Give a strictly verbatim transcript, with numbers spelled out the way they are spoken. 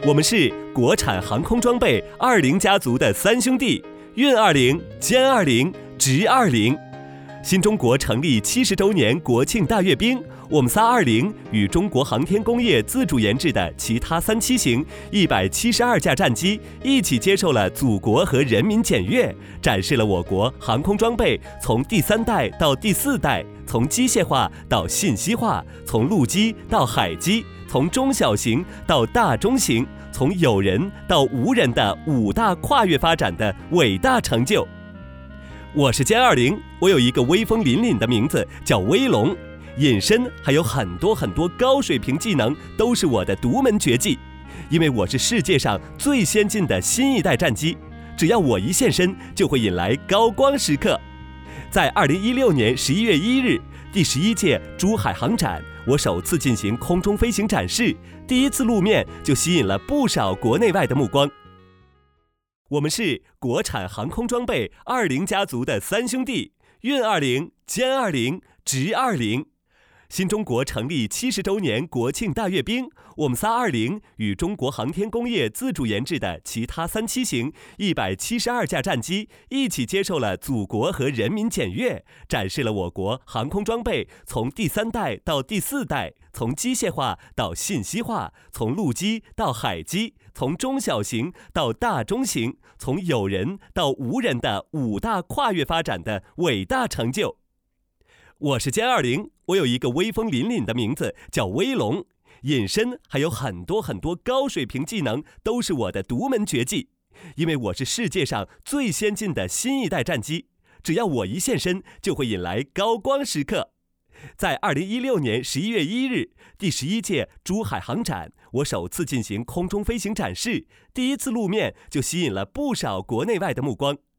我们是国产航空装备二零家族的三兄弟，运二零、歼二零、直二零。新中国成立七十周年国庆大阅兵，我们仨二零与中国航天工业自主研制的其他三七型一百七十二架战机一起接受了祖国和人民检阅，展示了我国航空装备从第三代到第四代，从机械化到信息化，从陆基到海基，从中小型到大中型，从有人到无人的五大跨越发展的伟大成就。我是歼二零，我有一个威风凛凛的名字叫威龙，隐身还有很多很多高水平技能都是我的独门绝技，因为我是世界上最先进的新一代战机，只要我一现身就会引来高光时刻。在二零一六年十一月一日，第十一届珠海航展，我首次进行空中飞行展示，第一次露面就吸引了不少国内外的目光。我们是国产航空装备二零家族的三兄弟，运二零、歼二零、直二零。新中国成立七十周年国庆大阅兵，我们仨二零与中国航天工业自主研制的其他三七型一百七十二架战机一起接受了祖国和人民检阅，展示了我国航空装备从第三代到第四代，从机械化到信息化，从陆基到海基，从中小型到大中型，从有人到无人的五大跨越发展的伟大成就。我是歼二零，我有一个威风凛凛的名字叫威龙，隐身还有很多很多高水平技能都是我的独门绝技，因为我是世界上最先进的新一代战机，只要我一现身就会引来高光时刻。在二零一六年十一月一日，第十一届珠海航展，我首次进行空中飞行展示，第一次露面就吸引了不少国内外的目光。